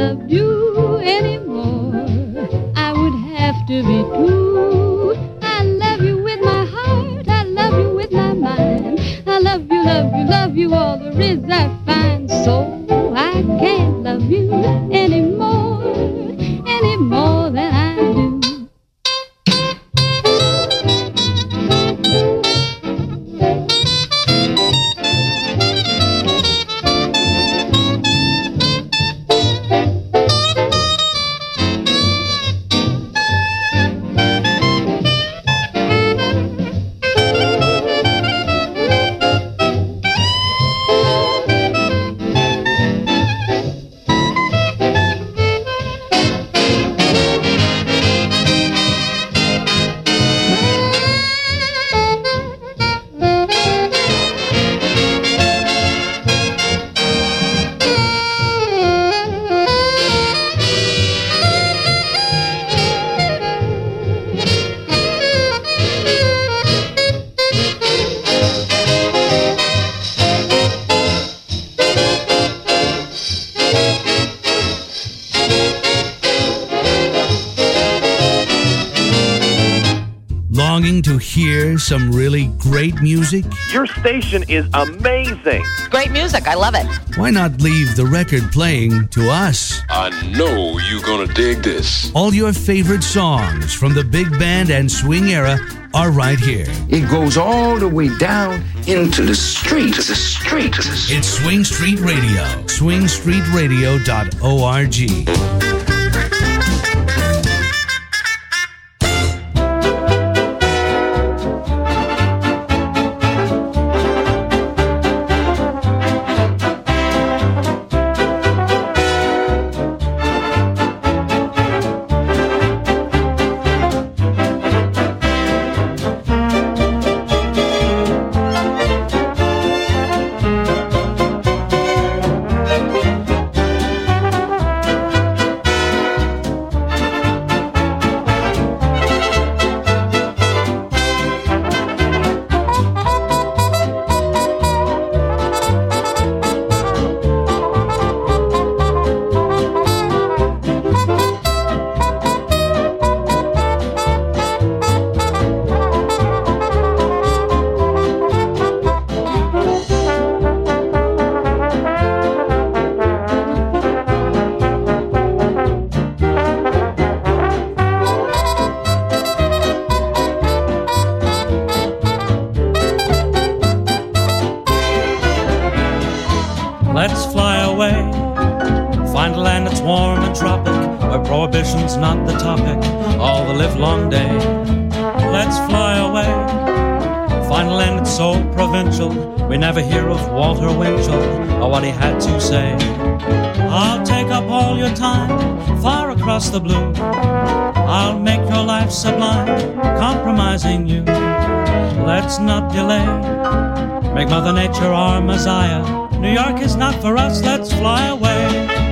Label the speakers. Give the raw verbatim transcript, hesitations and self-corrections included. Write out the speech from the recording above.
Speaker 1: love you anymore. I would have to be true. I love you with my heart, I love you with my mind. I love you, love you, love you, all there is I find. So I can't love you anymore, any more than I do.
Speaker 2: Longing to hear some really great music?
Speaker 3: Your station is amazing.
Speaker 4: Great music. I love it.
Speaker 2: Why not leave the record playing to us?
Speaker 5: I know you're gonna dig this.
Speaker 2: All your favorite songs from the big band and swing era are right here.
Speaker 6: It goes all the way down into the street, the street.
Speaker 2: It's Swing Street Radio. swing street radio dot org.
Speaker 7: Let's fly away, find a land that's warm and tropic, where prohibition's not the topic all the livelong day. Let's fly away, find a land that's so provincial, we never hear of Walter Winchell or what he had to say. I'll take up all your time, far across the blue. I'll make your life sublime, compromising you. Let's not delay, make Mother Nature our Messiah. New York is not for us, let's fly away.